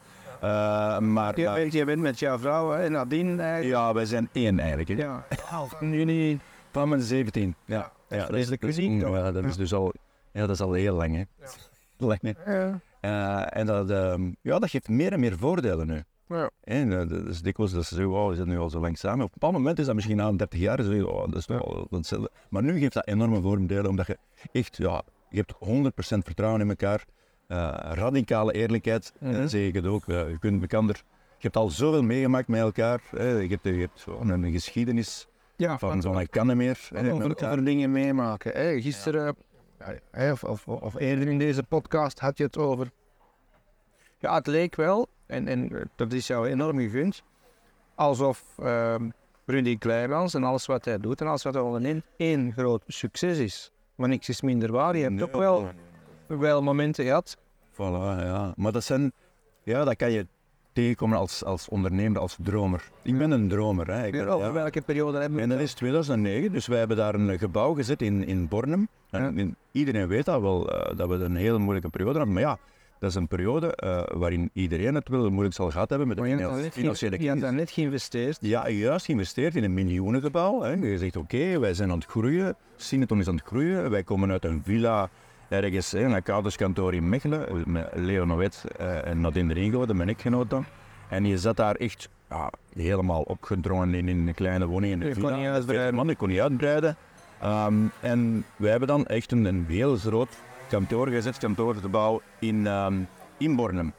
Uh, maar, Je, uh, bent, je bent met jouw vrouw en Nadine eigenlijk. ja, wij zijn één eigenlijk. Hè. Ja. Van jullie. Van mijn zeventien. Ja, ja, dat, is, de dat, is, muziek, toch? ja, dat is dus al, ja, dat is al heel lang. Hè. Lang, hè. Ja. Uh, en dat, um, ja, dat geeft meer en meer voordelen nu. Ja. En uh, dat is dikwijls dat ze zeggen, wow, we zijn nu al zo lang samen. Op een bepaald moment is dat misschien na dertig jaar, zo, oh, dat is toch al hetzelfde. Maar nu geeft dat enorme voordelen, omdat je echt, ja, je hebt honderd procent vertrouwen in elkaar. Uh, radicale eerlijkheid, Mm-hmm. uh, zeg ik het ook. Uh, je kunt elkaar je hebt al zoveel meegemaakt met elkaar. Hè. Je hebt, je hebt gewoon een geschiedenis ja, van zo'n Kannemeer. Over, over dingen meemaken. Hè. Gisteren, ja. Ja, of, of, of eerder in deze podcast, had je het over... Ja, het leek wel, en, en dat is jou enorm gegund, alsof uh, Rudy Kleijmans en alles wat hij doet en alles wat hij onderneemt één groot succes is. Maar niks is minder waar. Je hebt nee, ook wel, nee, nee. wel momenten gehad. Voilà, ja. Maar dat zijn... Ja, dat kan je tegenkomen als, als ondernemer, als dromer. Ik ben een dromer. Hè. Ik ben, over ja. welke periode hebben we? En dat is tweeduizend negen, dus wij hebben daar een gebouw gezet in, in Bornem. En ja. Iedereen weet dat wel, uh, dat we een hele moeilijke periode hebben. Maar ja, dat is een periode uh, waarin iedereen het wel moeilijk zal gehad hebben met de financiële crisis. Je hebt daar net geïnvesteerd. Ja, juist geïnvesteerd in een miljoenengebouw. Hè. Je zegt oké, okay, wij zijn aan het groeien, Cineton is aan het groeien. Wij komen uit een villa ergens, hè, een accountantskantoor in Mechelen, met Leo Noët uh, en Nadine Ringo, daar ben ik genoot dan. En je zat daar echt ja, helemaal opgedrongen in, in een kleine woning in de villa. Je kon niet uitbreiden. Man, ik kon niet uitbreiden. Um, en wij hebben dan echt een, een heel groot kantoor gezet, kantoorgebouw in, um, in Bornem.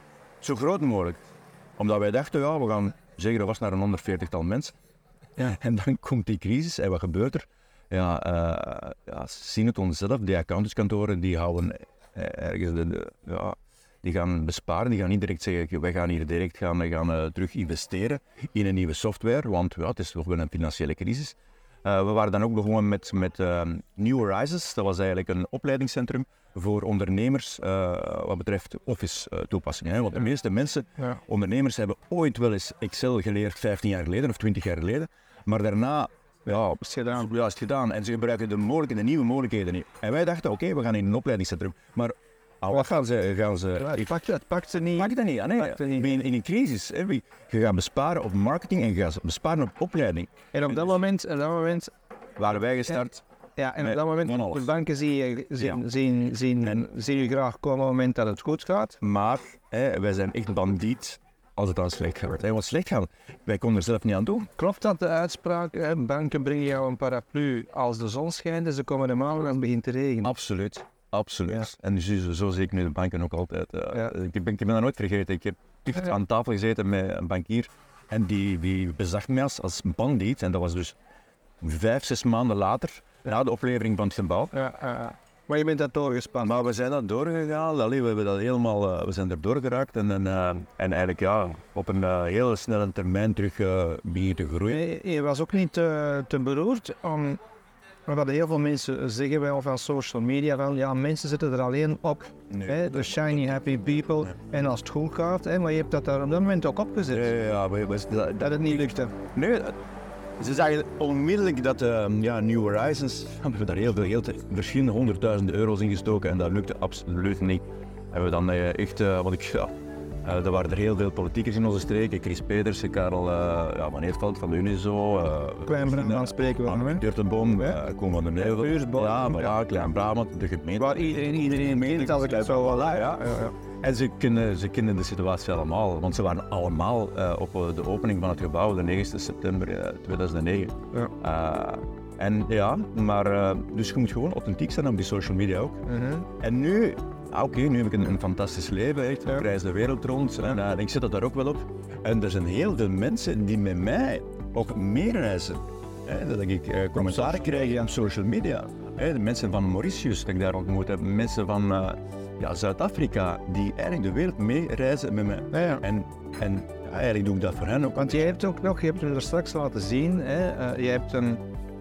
Zo groot mogelijk. Omdat wij dachten, ja, we gaan zeker er was naar een honderdveertigtal mensen. Ja. En dan komt die crisis en wat gebeurt er? Ja, uh, ja Cineton zelf, die accountantskantoren, die houden uh, ergens de, de, ja, die gaan besparen, die gaan niet direct zeggen, wij gaan hier direct gaan, we gaan uh, terug investeren in een nieuwe software, want ja, het is toch wel een financiële crisis. Uh, we waren dan ook begonnen met, met uh, New Horizons, dat was eigenlijk een opleidingscentrum voor ondernemers uh, wat betreft office uh, toepassingen. Hè? Want de meeste mensen, ja. ondernemers, hebben ooit wel eens Excel geleerd, vijftien jaar geleden of twintig jaar geleden, maar daarna... Ja, is het gedaan. Ja, is het gedaan. En ze gebruiken de, mogelijke, de nieuwe mogelijkheden niet. En wij dachten, oké, okay, we gaan in een opleidingscentrum. Maar ah, wat gaan ze... Gaan ze ja, het, pakt, het pakt ze niet. Pakt dat niet. Ah, nee. Pakt niet. In, in een crisis. Hè. Je gaat besparen op marketing en je gaat besparen op opleiding. En op dat moment... Op dat moment waren wij gestart. Ja, en op dat moment... De banken zien, zien, ja. zien, zien, en, zien je graag komen op het moment dat het goed gaat. Maar hè, wij zijn echt bandiet als het dan slecht gaat. Hè, wat slecht gaat, wij konden er zelf niet aan doen. Klopt dat de uitspraak, hè, banken brengen jou een paraplu als de zon schijnt en ze komen de maanden als het begint te regenen? Absoluut, absoluut. Ja. En zo, zo zie ik nu de banken ook altijd. Uh, ja. ik, ben, ik ben dat nooit vergeten. Ik heb ja, ja. aan tafel gezeten met een bankier en die, die bezag mij als, als bandiet. En dat was dus vijf, zes maanden later, na de oplevering van het gebouw. Ja, uh, Maar je bent dat doorgespannen. Maar we zijn dat doorgegaan, Allee, we hebben dat helemaal, uh, we zijn er doorgeraakt en, en, uh, en eigenlijk ja, op een uh, hele snelle termijn terug uh, beginnen te groeien. Nee, je was ook niet uh, te beroerd om, wat heel veel mensen zeggen wel van social media, van ja, mensen zitten er alleen op, nee, hè, de shiny happy people, nee. En als het goed gaat, hè, maar je hebt dat daar op dat moment ook opgezet. Ja, ja, maar, maar, dat, dat het niet lukte. Nee, ze zagen onmiddellijk dat uh, ja, New Horizons, we hebben daar heel veel geld, verschillende honderdduizenden euro's in gestoken en dat lukte absoluut niet. Hebben we dan uh, echt, uh, wat ik, ja, uh, er waren er heel veel politiekers in onze streken, Chris Petersen, Karel uh, ja, van Eertveld van de Unizo, uh, Klein Brabant spreken we van, hè? Durtenboom, uh, Koen van der Neuvel, ja, maar ja, Klein Brabant, de gemeente. Waar iedereen, iedereen meent als ik het zo wel laat. Ja, ja, ja. En ze kennen, ze kennen de situatie allemaal, want ze waren allemaal uh, op de opening van het gebouw, de negende september uh, tweeduizend negen. Ja. Uh, en ja, maar uh, dus je moet gewoon authentiek zijn op die social media ook. Uh-huh. En nu, ah, oké, okay, nu heb ik een, een fantastisch leven, echt. Ik ja. reis de wereld rond en uh, ik zet dat daar ook wel op. En er zijn heel veel mensen die met mij ook meereizen. Hè, dat ik uh, commentaren krijg op social media. Hè, de mensen van Mauritius dat ik daar ontmoet heb, mensen van... Uh, Ja, Zuid-Afrika, die eigenlijk de wereld meereizen met mij. Ja, ja. En, en ja, eigenlijk doe ik dat voor hen ook. Want jij hebt ook nog, je hebt het er straks laten zien, hè, uh, je hebt een,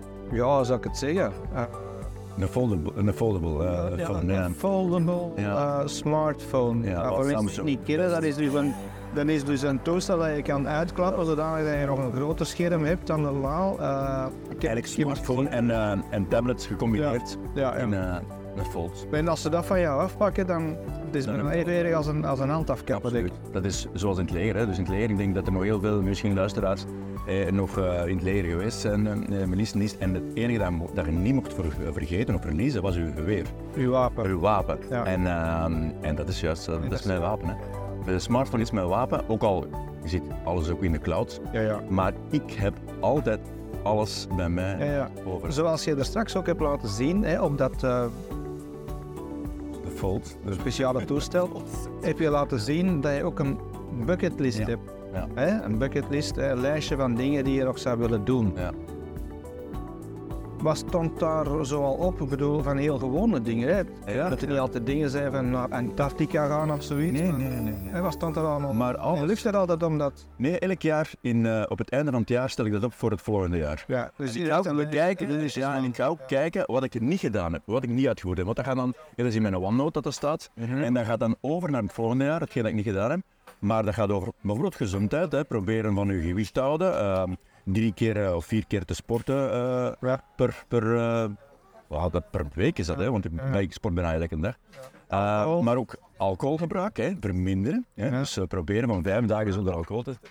ja, zou ik het zeggen? Uh, een foldable, een foldable uh, ja, phone. Ja. Een foldable ja. uh, smartphone. Ja, uh, voor mensen die het niet kennen, dat is dus een, dat is dus een toestel dat je kan uitklappen, zodat je nog een groter scherm hebt dan normaal. Uh, eigenlijk smartphone en, uh, en tablets gecombineerd. Ja. Ja, ja. In, uh, met fold. En als ze dat van jou afpakken, dan is het bij mij erg als een, als een handafkappen. Dat is zoals in het leger. Hè. Dus in het leger, ik denk dat er nog heel veel, misschien luisteraars, eh, nog uh, in het leger geweest zijn, eh, ministers. En het enige dat, dat je niet mocht ver, vergeten of verliezen, was uw geweer. Uw wapen. Uw wapen. Ja. En, uh, en dat is juist, dat, dat is mijn wapen. Hè. De smartphone is mijn wapen, ook al, je ziet alles ook in de cloud. Ja, ja. Maar ik heb altijd alles bij mij ja, ja. over. Zoals je er straks ook hebt laten zien, hè, op dat... Uh, Fold. Een speciale toestel, heb je laten zien dat je ook een bucketlist ja. hebt. Ja. Hè? Een bucketlist, hè? Een lijstje van dingen die je nog zou willen doen. Ja. Wat stond daar zoal op? Ik bedoel, van heel gewone dingen. Hè? Ja. Dat er niet altijd dingen zijn van naar Antarctica gaan of zoiets. Nee, maar, nee, nee, nee. Hè, wat stond er allemaal? Maar alles- En lukt het altijd om dat... Nee, elk jaar in, uh, op het einde van het jaar stel ik dat op voor het volgende jaar. Ja, dus En je ik ga hebt ook een bekijken, lijst, hè? ja, en ik ga ook kijken wat ik er niet gedaan heb, wat ik niet uitgevoerd heb. Want dat gaat dan, ja, dat is in mijn OneNote dat er staat, en dat gaat dan over naar het volgende jaar, hetgeen dat ik niet gedaan heb. Maar dat gaat over bijvoorbeeld gezondheid, hè, proberen van je gewicht te houden, uh, drie keer uh, of vier keer te sporten uh, Ja. per, per, uh, well, dat per week is dat, hè, want ik, Ja. ik sport bijna elke dag. Uh, Alcohol. maar ook alcoholgebruik, hè, verminderen. Hè, Ja. Dus uh, proberen van vijf dagen zonder alcohol te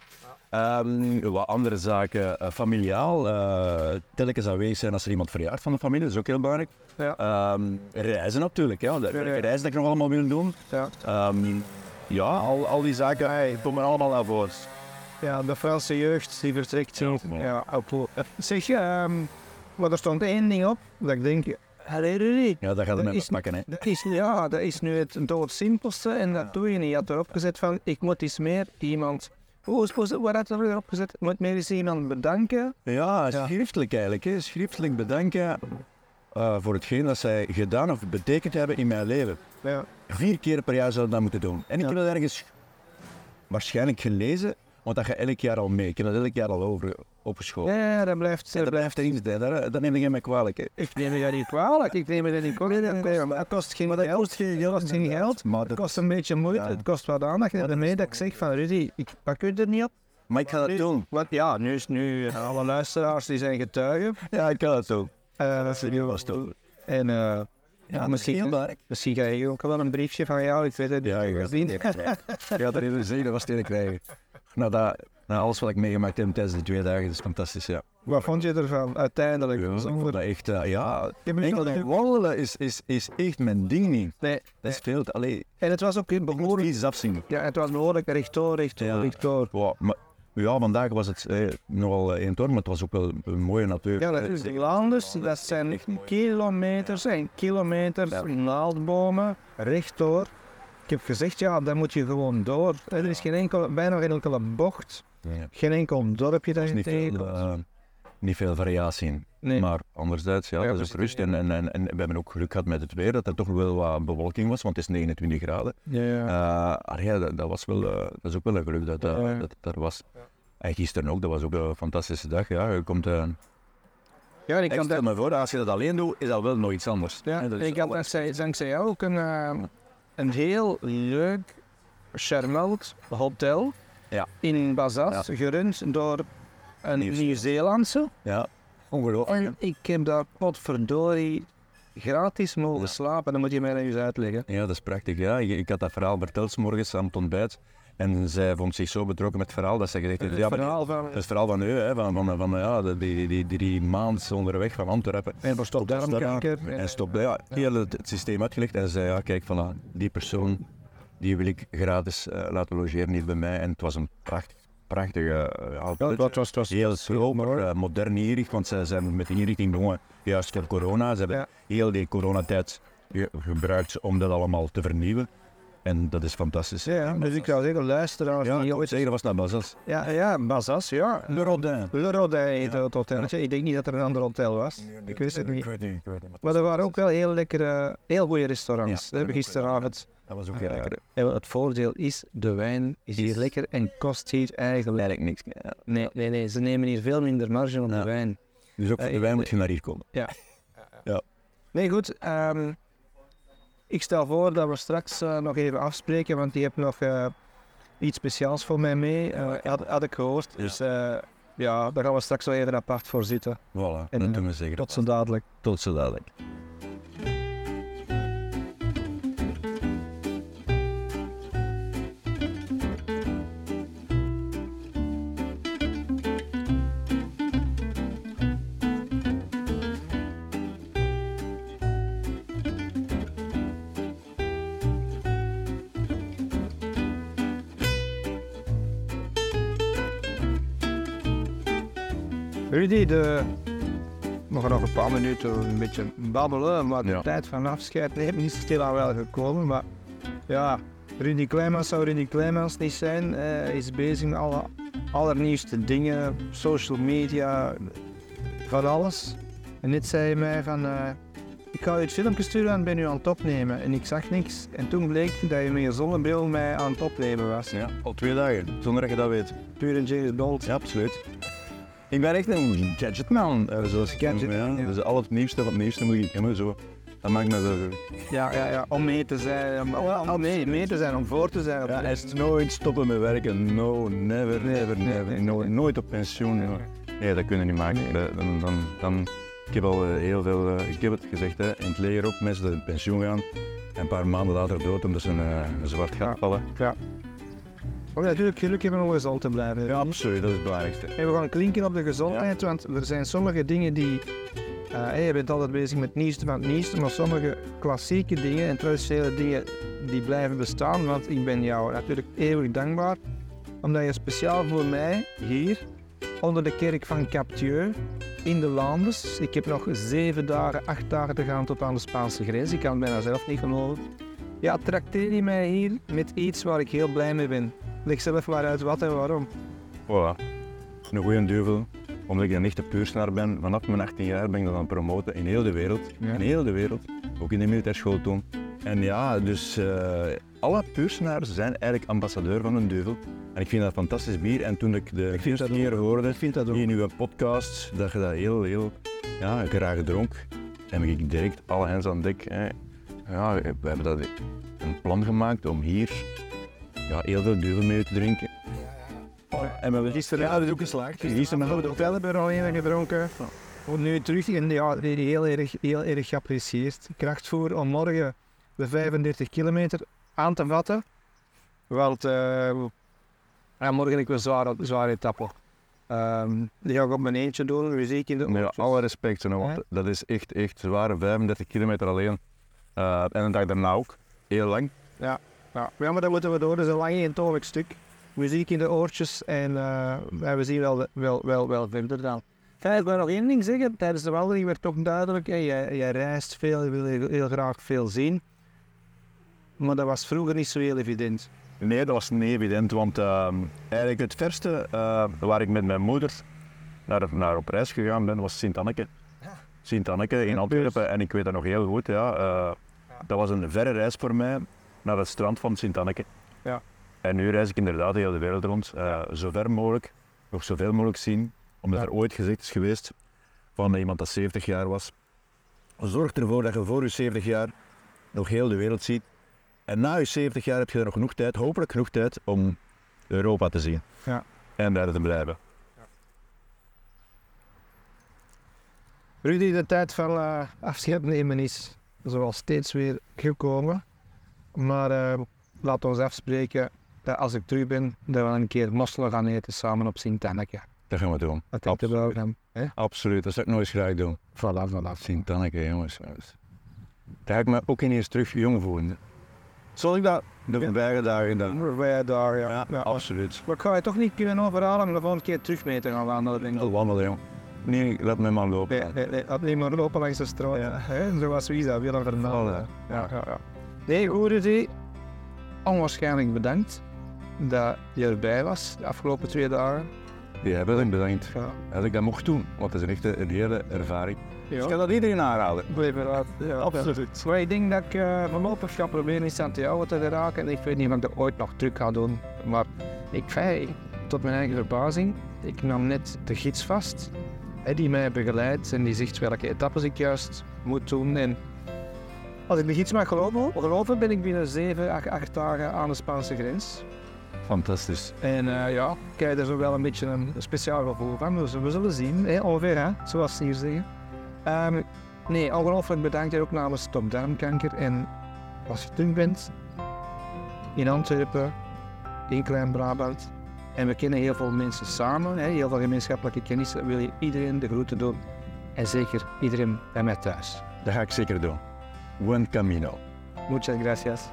Um, wat andere zaken, uh, familiaal, uh, telkens aanwezig zijn als er iemand verjaart van de familie, dat is ook heel belangrijk. Ja. Um, reizen natuurlijk, ja, de, Ja, ja. reizen dat ik nog allemaal wil doen. Ja. Um, ja, al, al die zaken hey, komen allemaal naar voren. Ja, de Franse jeugd die vertrekt zo. Ja. Ja, ook. Zeg, ehm maar er stond één ding op dat ik denk, allee Rudy, Ja, dat gaat Dat er is- met pakken, hè. dat is, ja, dat is nu het doodsimpelste en dat doe je niet. Je had erop gezet van, ik moet eens meer iemand... Hoe is het, waar had je erop gezet? Ik moet meer eens iemand bedanken. Ja, Ja. schriftelijk eigenlijk, hè. Schriftelijk bedanken uh, voor hetgeen dat zij gedaan of betekend hebben in mijn leven. Ja. Vier keer per jaar zou ik dat moeten doen. En ik Ja. heb dat ergens waarschijnlijk gelezen, want dat gaat elk jaar al mee. Ik heb dat elk jaar al over opgeschoven. Ja, ja, dat blijft... En dat blijft erin zitten, dat, dat neem ik mij kwalijk. Hè. Ik neem je dat niet kwalijk, ik neem je dat niet kwalijk. Dat kost, dat kost geen geld. kost geen geld. kost geen geld. Maar, Het dat, kost een beetje moeite, Ja. het kost wat aandacht. En daarmee dat ik zeg van Rudy, ik pak u er niet op. maar ik ga dat doen. Want ja, nu is nu uh, alle luisteraars die zijn getuigen. Ja, ik ga dat doen. Uh, dat is heel was toch. En uh, Ja, ja, misschien, heel belangrijk. misschien ga je ook wel een briefje van jou, ik weet het niet. Ja, je gaat het niet krijgen. Ja, dat is zeker, dat was het krijgen. Nou, dat, nou, alles wat ik meegemaakt heb tijdens die twee dagen, dat is fantastisch, ja. Wat vond je ervan uiteindelijk? Ja, ik vond dat echt, uh, ja, Je bent enkel toch- dat wandelen is, is, is echt mijn ding niet. Nee, Dat is veel te, allee, en het was ook ik moet behoorlijk, iets afzien. ja, het was behoorlijk rechtdoor, rechtdoor, Ja. rechtdoor. Wow, maar, ja, vandaag was het eh, nogal eentoornig, maar het was ook wel een mooie natuur. Ja, natuurlijk. De Laanders, dat zijn kilometers en kilometers, naaldbomen, rechtdoor. Ik heb gezegd, ja, daar moet je gewoon door. Er is geen enkel, bijna geen enkele bocht, Ja, er geen enkel dorpje dat is je niet veel, tegenkomt. eh, niet veel variatie in. Nee. Maar anderzijds, ja, Ja, dat is ook precies. rust. En, en, en, en we hebben ook geluk gehad met het weer, dat er toch wel wat bewolking was, want het is negenentwintig graden. Ja, ja. Uh, ah, ja, dat, dat, was wel, uh, dat is ook wel een geluk dat dat, Ja, ja. dat, dat er was. En gisteren ook, dat was ook een fantastische dag. Ja. Je komt, uh, ja, en ik ik kan stel dat, me voor, als je dat alleen doet, is dat wel nog iets anders. ja, Hè, dat en is ik had wel- dankzij, dankzij jou ook een, eh, een heel leuk, charmant hotel Ja. in Bazas, gerund door een Nieuw-Zeeland. Nieuw-Zeelandse. Ja, ongelooflijk. En ik heb daar potverdorie gratis mogen Ja. slapen, dan moet je mij dat eens uitleggen. Ja, dat is prachtig. Ja. Ik, ik had dat verhaal verteld 's morgens aan het ontbijt. En zij vond zich zo betrokken met het verhaal dat ze gezegd heeft, Het ja, maar verhaal van... het verhaal van u, hè, van, van, van ja, die, die, die drie maanden onderweg van Antwerpen. En voor stop darmkanker. En stop, ja, heel het, het systeem uitgelegd en zei, ja, kijk, voilà, die persoon, die wil ik gratis uh, laten logeren hier bij mij. En het was een prachtig, prachtige, uh, ja, Ja, het was, het was, heel sober, uh, modern inricht, want ze zijn met die inrichting begonnen juist voor corona. Ze hebben Ja. heel die coronatijd ge- gebruikt om dat allemaal te vernieuwen. En dat is fantastisch. ja, ja, dus ik zou zeggen, luisteraars Ja, die ik ooit... moet zeggen, dat was naar Bazas. Ja, ja, Bazas, ja. Le Rodin. Le Rodin heette het hoteltje. Ik denk niet dat er een ander hotel was. Ik wist het niet. Ik weet niet, ik weet niet. Maar er waren ook wel heel lekkere, heel goede restaurants. Ja, Dat hebben we gisteravond. Dat was ook heel lekker. En het voordeel is, de wijn is hier Is- lekker en kost hier eigenlijk... Eigenlijk niks. Ja. Nee, nee, nee, ze nemen hier veel minder marge op Ja. de wijn. Dus ook voor Eh, de wijn moet je naar hier komen. Nee, goed. ehm, ik stel voor dat we straks uh, nog even afspreken, want die heeft nog uh, iets speciaals voor mij mee. Uh, had, had ik gehoord. Ja. Dus uh, ja, daar gaan we straks wel even apart voor zitten. Voilà, En, dat uh, doen we zeker. Tot zo dadelijk. Tot zo dadelijk. Rudy, de... we gaan nog een paar minuten een beetje babbelen, maar de Ja. tijd van afscheid nemen is stilaan wel gekomen. Maar ja, Rudy Kleimans zou Rudy Kleimans niet zijn. Hij is bezig met alle allernieuwste dingen, social media, van alles. En net zei hij mij van, uh, ik ga je het filmpje sturen en ben je aan het opnemen. En ik zag niks. En toen bleek dat je met je zonnebril mij aan het opnemen was. Ja, al twee dagen, zonder dat je dat weet. Puur een James Bond. Ja, absoluut. Ik ben echt een gadgetman, uh, zoals ik Gadget, ja. ja. Dus al het nieuwste, wat het nieuwste moet ik hebben, zo. Dat maakt me zo... Ja, ja, ja, om mee te zijn. Om, om, om mee, mee te zijn, om voor te zijn. Ja, hij is nooit stoppen met werken. No, never, Nee, never, nee, never. nee, No, nee. Nooit op pensioen. Nee, Nee, nee. nee dat kunnen we niet maken. Nee. Dat- Dan, dan, dan, ik heb al uh, heel veel, uh, ik heb het gezegd, hè, in het leger ook, mensen die in pensioen gaan. En een paar maanden later dood omdat ze een, uh, een zwart gat Ja. vallen. Ja. Maar natuurlijk, gelukkig hebben we nog gezond te blijven. Ja, absoluut, dat is het belangrijkste. En we gaan klinken op de gezondheid, want er zijn sommige dingen die... Uh, je bent altijd bezig met het nieuwste van het nieuwste, maar sommige klassieke dingen en traditionele dingen die blijven bestaan, want ik ben jou natuurlijk eeuwig dankbaar, omdat je speciaal voor mij hier, onder de kerk van Cap-Thieu, in de Landes, ik heb nog zeven dagen, acht dagen te gaan tot aan de Spaanse grens, ik kan het bijna zelf niet geloven, ja, trakteer je mij hier met iets waar ik heel blij mee ben. Leg zelf maar uit wat en waarom. Voilà. Een goede duivel, omdat ik een echte puursnaar ben. Vanaf mijn achttien jaar ben ik dat aan het promoten in heel de wereld. Ja. In heel de wereld, ook in de militaire school toen. En ja, dus uh, alle puursnaars zijn eigenlijk ambassadeur van een duivel. En ik vind dat fantastisch bier. En toen ik de eerste keer hoorde Ik vind dat ook. in uw podcast dat je dat heel, heel ja, graag dronk, heb ik direct alle hens aan dek. Hè. Ja, we hebben dat een plan gemaakt om hier ja, heel veel duivel mee te drinken. En we hebben gisteren ja, dat is ook geslaagd. Gisteren hebben we De hotel hebben we al een gedronken. Wordt nu terug en ja, die heel erg, heel erg geapprecieerd. Krachtvoer om morgen de vijfendertig kilometer aan te vatten. Want uh, ja, morgen heb ik een zware, zware etappe. Um, die ga ik op mijn eentje doen, muziek in de met oortjes. alle respect, hè, want Ja. dat is echt, echt zware vijfendertig kilometer alleen. Uh, en een dag daarna ook, heel lang. Ja, ja. ja, maar dat moeten we door. Dat is een lang eentonig stuk. Muziek in de oortjes en uh, we zien wel, wel, wel, wel verder dan. Ja, ik wil nog één ding zeggen. Tijdens de wandeling werd toch duidelijk, hè, jij, jij reist veel, je wil heel, heel graag veel zien. Maar dat was vroeger niet zo heel evident. Nee, dat was niet evident, want uh, eigenlijk het verste uh, waar ik met mijn moeder naar, naar op reis gegaan ben, was Sint-Anneke. Sint-Anneke in Antwerpen en ik weet dat nog heel goed. Ja. Uh, dat was een verre reis voor mij naar het strand van Sint-Anneke. Ja. En nu reis ik inderdaad de hele wereld rond, uh, zo ver mogelijk, nog zoveel mogelijk zien. Omdat Ja. er ooit gezegd is geweest van iemand dat zeventig jaar was. Zorg ervoor dat je voor je zeventig jaar nog heel de wereld ziet. En na je zeventig jaar heb je er nog genoeg tijd, hopelijk genoeg tijd, om Europa te zien. Ja. En daar te blijven. Rudy, de tijd van uh, afscheid nemen is zoals steeds weer gekomen. Maar uh, laat ons afspreken dat als ik terug ben, dat we een keer mosselen gaan eten samen op Sint-Anneke. Dat gaan we doen. Wat denk je wel Absoluut. dan? Hè? Absoluut, dat zou ik nooit eens graag doen. Voilà, voilà. Sint-Anneke, jongens. jongens. Daar ga ik me ook ineens terug jong voelen. Zal ik dat de voorbije dagen dan? Wij daar, ja. Ja, ja. absoluut. Maar ik ga je toch niet kunnen overhalen om de volgende keer terug mee te gaan wandelen, denk ik. Wel wandelen, jong. Nee, laat me maar lopen. Nee, nee, nee, laat niet maar lopen langs de straat. Ja. Hè? Zoals wie dat willen vermelden. Voilà. Ja, ja, ja. Nee, goed Rudy. Onwaarschijnlijk bedankt dat je erbij was de afgelopen twee dagen. Ja, bedankt, bedankt. Ja. Dat ik dat mocht doen, want het is echt een hele ervaring. Ja. Ik kan dat iedereen aanraden. Blijf eruit. Ja, Absoluut. Maar ik denk dat ik uh, voorlopig ga proberen in Santiago te geraken. En ik weet niet of ik dat ooit nog terug ga doen. Maar ik feit, tot mijn eigen verbazing, ik nam net de gids vast. Hè, die mij begeleidt en die zegt welke etappes ik juist moet doen. En als ik de gids mag geloven, geloven ben ik binnen zeven, acht, acht dagen aan de Spaanse grens. Fantastisch. En uh, ja, ik krijg er zo wel een beetje een speciaal gevoel van. Dus we zullen zien, hè, ongeveer, hè, zoals ze hier zeggen. Um, nee, ongelooflijk bedankt ook namens Stop Darmkanker. En als je terug bent, in Antwerpen, in Klein-Brabant, en we kennen heel veel mensen samen, hè, heel veel gemeenschappelijke kennissen, wil je iedereen de groeten doen. En zeker iedereen bij mij thuis. Dat ga ik zeker doen. Buen camino. Muchas gracias.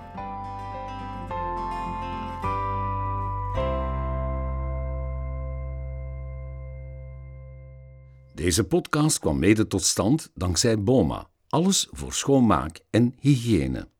Deze podcast kwam mede tot stand dankzij BOMA. Alles voor schoonmaak en hygiëne.